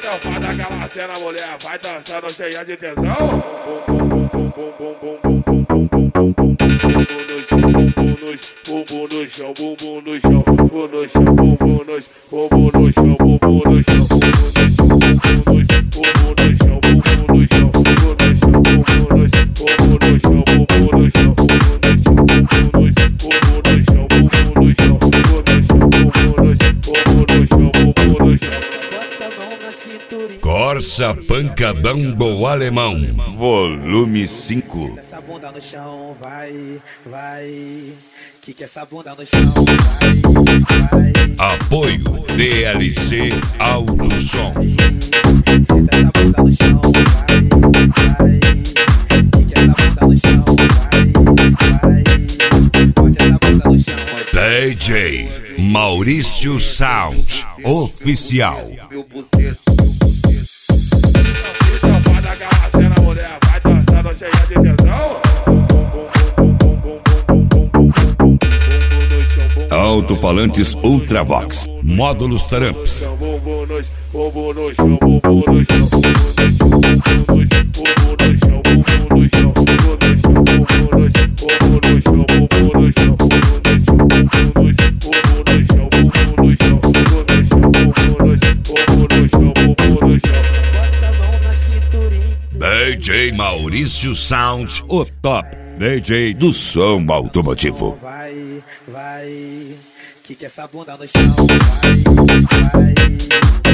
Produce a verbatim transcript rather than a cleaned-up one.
safada, aquela cena, mulher vai dançando cheia de tesão. Bumbum no chão, bumbum no chão, bumbum no chão, bumbum no chão, bumbum no chão, bumbum no chão, bumbum no chão, bumbum no chão, bumbum no chão, bumbum no chão, bumbum no chão, bumbum no chão, bumbum no chão, bumbum no chão. Corsa Pancadão do Alemão, volume cinco. Essa bunda no chão, vai, vai. Que que essa bunda no chão, vai, vai. Apoio D L C Alto Som. Senta essa bunda no chão, vai, vai. Que que essa bunda no chão, vai, vai. Bote essa bunda no chão. D J Maurício Sound Oficial. Safada, aquela cena, mulher vai dançando cheia de tesão. Alto-falantes Ultravox, módulos Taramps. D J Maurício Sound, o top D J do som automotivo. Vai, vai. Que que essa bunda no chão, vai, vai.